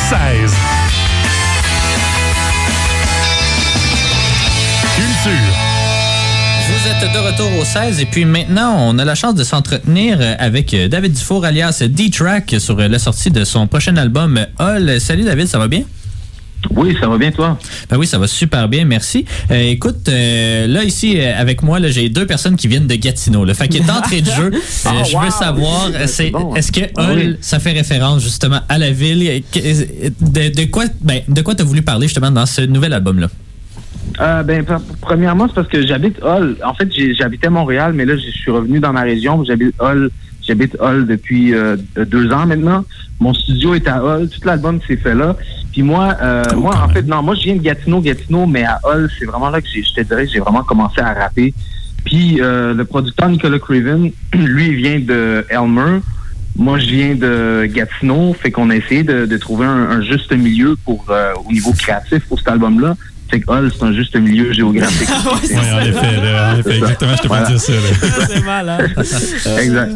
16. Culture. Vous êtes de retour au 16 et puis maintenant, on a la chance de s'entretenir avec David Dufour alias D-Track sur la sortie de son prochain album All. Salut David, ça va bien? Oui, ça va bien, toi? Ben oui, ça va super bien, merci. Écoute, là, ici, avec moi, là, j'ai deux personnes qui viennent de Gatineau. Là. Fait que d'entrée de jeu, je veux savoir, est-ce que All, ça fait référence justement à la ville? De quoi t'as voulu parler justement dans ce nouvel album-là? Premièrement, c'est parce que j'habite Hull. En fait, j'habitais à Montréal, mais là, je suis revenu dans ma région. J'habite Hull depuis 2 ans maintenant. Mon studio est à Hull. Tout l'album s'est fait là. Puis moi, moi, je viens de Gatineau, mais à Hull, c'est vraiment là que je te dirais, j'ai vraiment commencé à rapper. Puis le producteur Nicolas Craven, lui, il vient de Elmer. Moi, je viens de Gatineau. Fait qu'on a essayé de trouver un juste milieu pour au niveau créatif pour cet album-là. C'est que Hull, c'est un juste milieu géographique. Oui, en effet, exactement, je te peux dire ça. C'est mal, hein?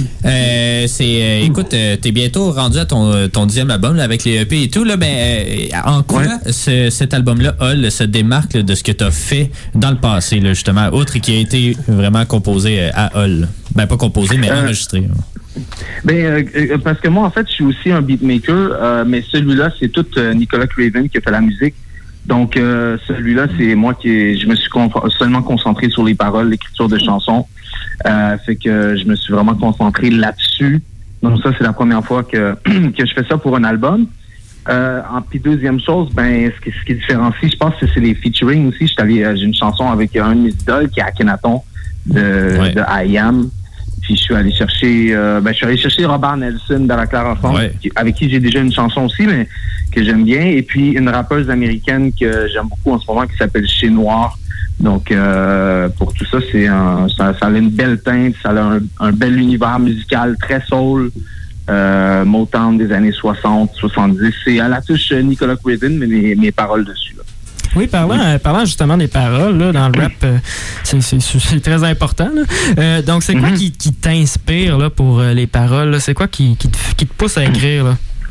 Exact. Écoute, t'es bientôt rendu à ton 10e album là, avec les EP et tout. Là, en quoi cet album-là, Hull, se démarque là, de ce que t'as fait dans le passé, là, justement, outre qui a été vraiment composé à Hull? Ben, pas composé, mais enregistré. Parce que moi, en fait, je suis aussi un beatmaker, mais celui-là, c'est tout Nicolas Craven qui a fait la musique. Donc, celui-là, c'est moi je me suis seulement concentré sur les paroles, l'écriture de chansons. Fait que je me suis vraiment concentré là-dessus. Donc, ça, c'est la première fois que je fais ça pour un album. Puis deuxième chose, ce qui différencie, je pense que c'est les featuring aussi. J'ai une chanson avec un de mes idoles qui est Akhenaton de I Am. Puis je suis allé chercher Robert Nelson dans la Claire Ensemble, avec qui j'ai déjà une chanson aussi, mais que j'aime bien. Et puis une rappeuse américaine que j'aime beaucoup en ce moment qui s'appelle Chez Noir. Donc pour tout ça, ça a une belle teinte, ça a un bel univers musical très soul, Motown des années 60, 70. C'est à la touche Nicolas Craven, mais mes paroles dessus. Là. Oui, parlant justement des paroles, là, dans le rap, c'est très important. Là. Donc, c'est quoi qui t'inspire là, pour les paroles? Là? C'est quoi qui te pousse à écrire?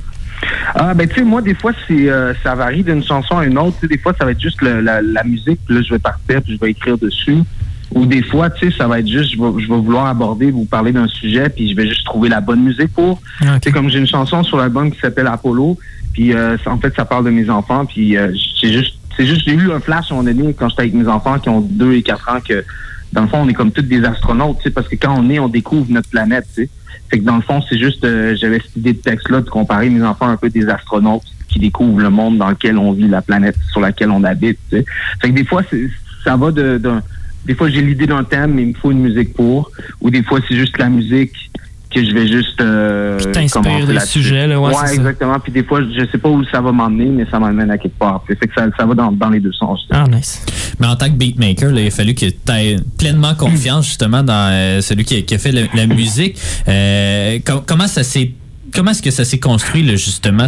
Là? Tu sais, moi, des fois, ça varie d'une chanson à une autre. Tu sais, des fois, ça va être juste la musique, puis là, je vais partir, puis je vais écrire dessus. Ou des fois, tu sais, ça va être juste, je vais vouloir vous parler d'un sujet, puis je vais juste trouver la bonne musique pour. Okay. Tu sais, comme j'ai une chanson sur l'album qui s'appelle Apollo, puis en fait, ça parle de mes enfants, puis j'ai eu un flash à un moment donné quand j'étais avec mes enfants qui ont 2 et 4 ans que, dans le fond, on est comme tous des astronautes, tu sais, parce que quand on est, on découvre notre planète, tu sais. Fait que dans le fond, c'est juste, j'avais cette idée de texte-là de comparer mes enfants un peu des astronautes qui découvrent le monde dans lequel on vit, la planète sur laquelle on habite, tu sais. Fait que des fois, ça va des fois, j'ai l'idée d'un thème, mais il me faut une musique pour, ou des fois, c'est juste la musique que je vais juste t'inspire des sujets là, ouais exactement. Puis des fois je sais pas où ça va m'emmener, mais ça m'emmène à quelque part. Fait que ça va dans les deux sens. Nice. Mais en tant que beatmaker, là, il a fallu que tu aies pleinement confiance justement dans celui qui a fait la musique. Comment est-ce que ça s'est construit là, justement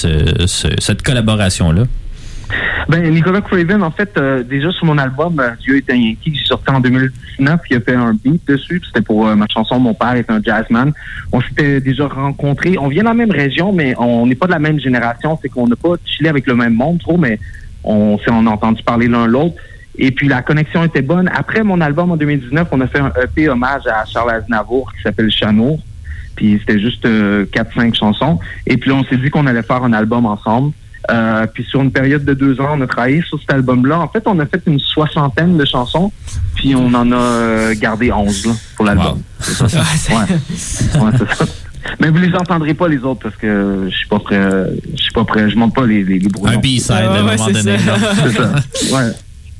cette collaboration là? Nicolas Craven, en fait, déjà sur mon album Dieu est un Yankee que j'ai sorti en 2019, il a fait un beat dessus, puis c'était pour ma chanson Mon père est un jazzman. On s'était déjà rencontrés, on vient de la même région, mais on n'est pas de la même génération, c'est qu'on n'a pas chillé avec le même monde trop, mais on a entendu parler l'un l'autre. Et puis la connexion était bonne. Après mon album en 2019, on a fait un EP hommage à Charles Aznavour qui s'appelle Chanour. Puis c'était juste 4-5 chansons. Et puis là, on s'est dit qu'on allait faire un album ensemble. Puis sur une période de 2 ans, on a travaillé sur cet album-là. En fait, on a fait une 60aine de chansons, puis on en a gardé 11 là, pour l'album. Wow. C'est ça. Ouais, c'est ça. Mais vous les entendrez pas les autres parce que je suis pas prêt. Je monte pas les bruits. Un B-side à un moment donné. C'est ça. Ouais.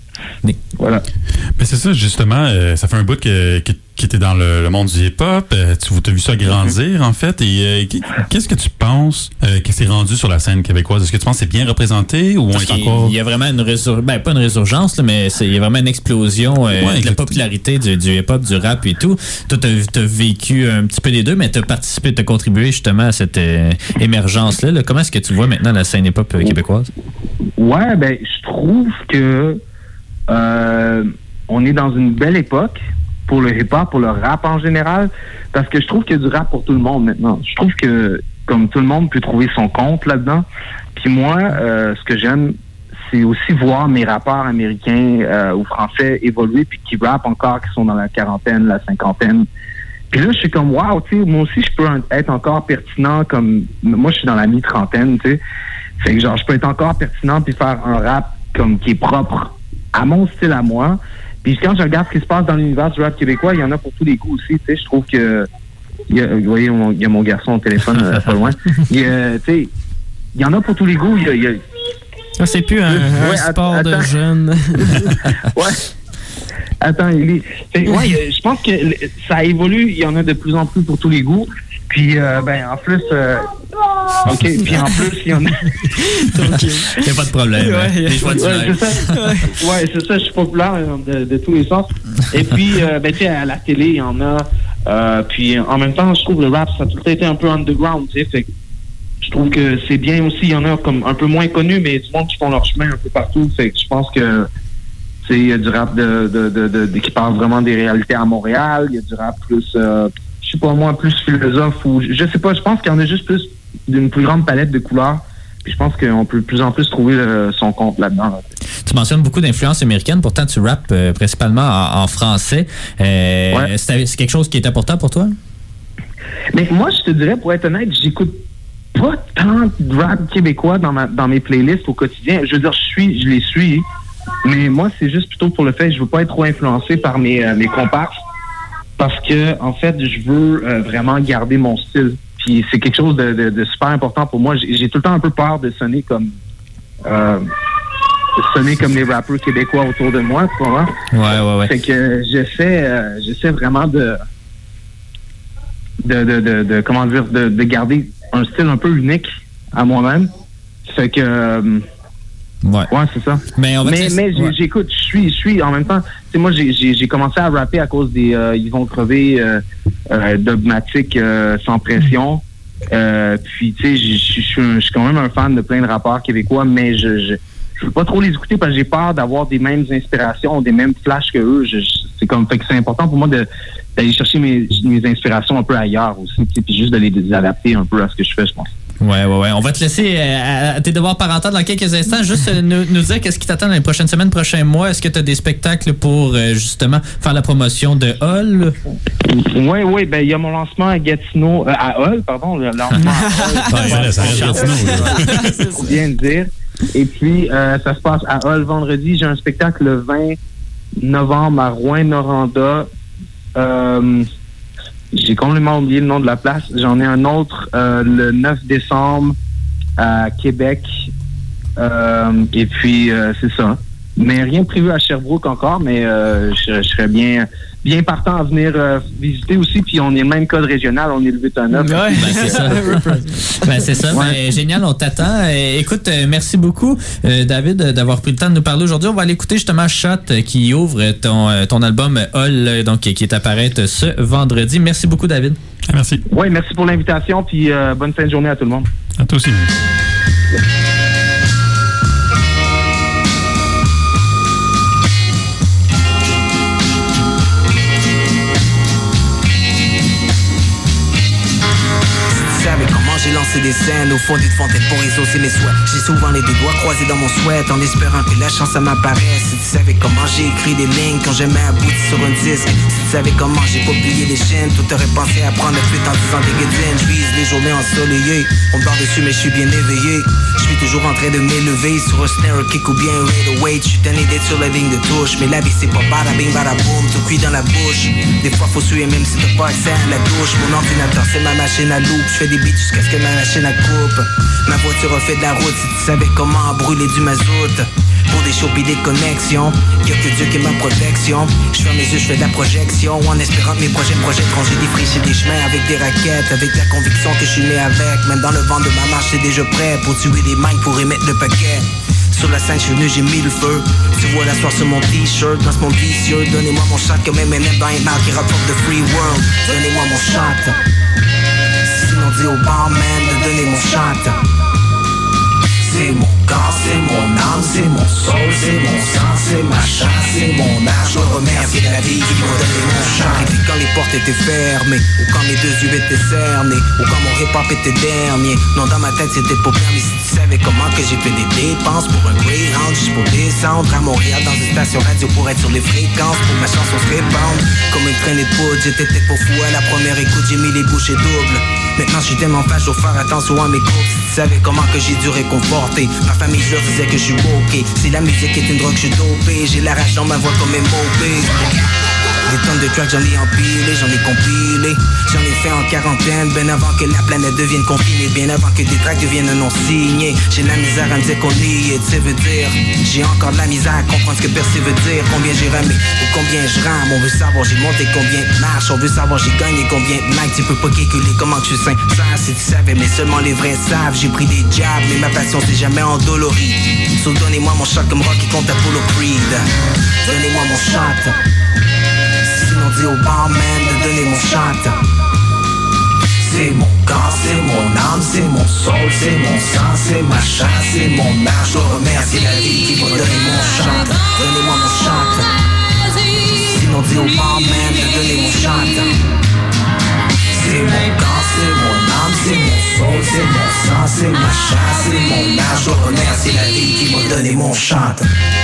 Voilà. Mais c'est ça, justement, ça fait un bout que tu étais dans le monde du hip-hop. Tu as vu ça grandir, en fait. Et qu'est-ce que tu penses que c'est rendu sur la scène québécoise? Est-ce que tu penses que c'est bien représenté ou on est encore... Il y a vraiment pas une résurgence, là, mais il y a vraiment une explosion de la popularité du hip-hop, du rap et tout. Toi, t'as vécu un petit peu des deux, mais t'as participé, t'as contribué justement à cette émergence-là. Là. Comment est-ce que tu vois maintenant la scène hip-hop québécoise? Ouais, je trouve que on est dans une belle époque pour le hip-hop, pour le rap en général, parce que je trouve qu'il y a du rap pour tout le monde maintenant. Je trouve que comme tout le monde peut trouver son compte là-dedans. Puis moi, ce que j'aime, c'est aussi voir mes rappeurs américains ou français évoluer puis qui rappent encore, qui sont dans la quarantaine, la cinquantaine. Puis là, je suis comme, wow, tu sais, moi aussi, je peux être encore pertinent comme... Moi, je suis dans la mi-trentaine, tu sais. Fait que genre, je peux être encore pertinent puis faire un rap comme qui est propre à mon style à moi. Puis quand je regarde ce qui se passe dans l'univers du rap québécois, il y en a pour tous les goûts aussi, tu sais. Je trouve que... vous voyez, il y a mon garçon au téléphone pas loin. Tu sais, il y en a pour tous les goûts. C'est plus un sport de jeunes. Ouais. Attends, je pense que ça évolue. Il y en a de plus en plus pour tous les goûts. Puis, en plus... OK, puis en plus, il y en a... Il n'y a pas de problème. C'est ça, je suis populaire de tous les sens. Et puis, tu sais, à la télé, il y en a. Puis, en même temps, je trouve le rap, ça a tout le temps été un peu underground, tu sais. Fait que je trouve que c'est bien aussi. Il y en a comme un peu moins connus, mais du monde qui font leur chemin un peu partout. Fait que je pense que il y a du rap qui parle vraiment des réalités à Montréal. Il y a du rap plus, je sais pas moi, plus philosophe ou je sais pas. Je pense qu'il y en a juste d'une plus grande palette de couleurs. Puis je pense qu'on peut de plus en plus trouver son compte là-dedans. Tu mentionnes beaucoup d'influences américaines, pourtant tu rappes principalement en français. C'est quelque chose qui est important pour toi? Mais moi, je te dirais, pour être honnête, j'écoute pas tant de rap québécois dans mes playlists au quotidien. Je veux dire, je les suis, mais moi, c'est juste plutôt pour le fait que je veux pas être trop influencé par mes comparses parce que, en fait, je veux vraiment garder mon style. Puis c'est quelque chose de super important pour moi. J'ai tout le temps un peu peur de sonner comme les rappeurs québécois autour de moi, tu vois. Ouais. Fait que j'essaie vraiment de garder un style un peu unique à moi-même. Fait que ouais, c'est ça. Mais j'écoute, je suis en même temps. Tu sais, moi j'ai commencé à rapper à cause des Ils vont crever dogmatique sans pression. Puis tu sais, je suis quand même un fan de plein de rappeurs québécois, mais je veux pas trop les écouter parce que j'ai peur d'avoir des mêmes inspirations, des mêmes flashs que eux. Fait que c'est important pour moi d'aller chercher mes inspirations un peu ailleurs aussi, puis juste de les adapter un peu à ce que je fais, je pense. Ouais. On va te laisser à tes devoirs parentaux dans quelques instants. Juste nous dire qu'est-ce qui t'attend dans les prochaines semaines, prochains mois. Est-ce que tu as des spectacles pour justement faire la promotion de Hall? Oui. Ben il y a mon lancement à Gatineau, à Hall, pardon. Le lancement à Hall. Faut bien le dire. Et puis, ça se passe à Hall vendredi. J'ai un spectacle le 20 novembre à Rouyn-Noranda. J'ai complètement oublié le nom de la place. J'en ai un autre le 9 décembre à Québec. Et puis, c'est ça. Mais rien de prévu à Sherbrooke encore, mais je serais bien partant à venir visiter aussi. Puis on est le même code régional, on est le 819. Ouais, c'est ça. C'est ça. Ouais. Ben, génial, on t'attend. Écoute, merci beaucoup, David, d'avoir pris le temps de nous parler aujourd'hui. On va aller écouter justement Shot qui ouvre ton album Hall, donc qui est à paraître ce vendredi. Merci beaucoup, David. Merci. Oui, merci pour l'invitation. Puis bonne fin de journée à tout le monde. À toi aussi. J'ai lancé des scènes au fond d'une fontaine pour exaucer mes souhaits. J'ai souvent les deux doigts croisés dans mon souhait en espérant que la chance m'apparaisse. Si tu savais comment j'ai écrit des lignes quand j'aimais aboutir sur un disque. Si tu savais comment j'ai pas plié les chaînes, tout aurait pensé à prendre la fuite en disant des guédines. Je vise les journées ensoleillées, on me barre dessus mais je suis bien éveillé. Je suis toujours en train de m'élever sur un snare kick ou bien un rate away. Je suis tanné d'être sur la ligne de touche, mais la vie c'est pas bada bing bada boom, tout cuit dans la bouche. Des fois faut suer même si t'as pas accès à la douche. Mon ordinateur c'est ma machine à loupe, je fais des beats jusqu'à ce que ma machine à coupe. Ma voiture a fait de la route, si tu savais comment brûler du mazout. Pour des shows pis des connexions, y'a que Dieu qui est ma protection. Je ferme les yeux, je fais de la projection en espérant que mes projets j'ai défriché des chemins avec des raquettes, avec la conviction que je suis né avec. Même dans le vent de ma marche, c'est déjà prêt pour tuer des minds, pour émettre le paquet. Sur la scène, je suis venu, j'ai mis le feu. Tu vois la soirée sur mon t-shirt, dans ce monde vicieux. Donnez-moi mon shot comme M&M dans un art qui rapporte de free world. Donnez-moi mon shot. Sinon dis au barman de donner mon shot. C'est mon corps, c'est mon âme, c'est mon soul, c'est mon sang, c'est ma chasse, c'est mon art. Je remercie la vie qui m'a donné mon chant. Et puis quand les portes étaient fermées, ou quand mes 2 yeux étaient cernés, ou quand mon hip-hop était dernier. Non, dans ma tête c'était pas bien, mais si tu savais comment que j'ai fait des dépenses pour un Greyhound, juste pour descendre à Montréal dans une station radio pour être sur les fréquences, pour que ma chanson se répande comme une traînée de poudre. J'étais peut-être pas fou à la première écoute, j'ai mis les bouchées doubles. Maintenant j'étais tellement fâche, je dois faire attention à mes courses. Si tu savais comment que j'ai dû réconforter ma famille, je leur disais que je suis ok. Si la musique est une drogue, je suis dopé. J'ai la rage dans ma voix comme MOB. Des tonnes de tracks, j'en ai empilé, j'en ai compilé. J'en ai fait en quarantaine, bien avant que la planète devienne confinée, bien avant que des tracks deviennent un nom signé. J'ai de la misère à me dire qu'on y est, tu sais, veut dire. J'ai encore de la misère à comprendre ce que percer veut dire. Combien j'ai ramé ou combien je rame. On veut savoir j'ai monté combien de marches. On veut savoir j'ai gagné combien de mics. Tu peux pas calculer comment que je suis sincère. Si tu savais, mais seulement les vrais savent. J'ai pris des jabs, mais ma passion c'est jamais endolorie. So donnez-moi mon shot comme Rocky contre Apollo Creed. Donnez-moi mon shot. Sinon dis au barman de donner mon shot. C'est mon corps, c'est mon âme, c'est mon soul, c'est mon sang, c'est ma chasse, c'est mon art. Je remercie la vie qui m'a donné mon shot. Donnez-moi mon shot. Sinon dis au barman de donner mon shot. C'est mon corps, c'est mon âme, c'est mon soul, c'est mon sang, c'est ma chasse, c'est mon art. Je remercie la vie qui m'a donné mon shot.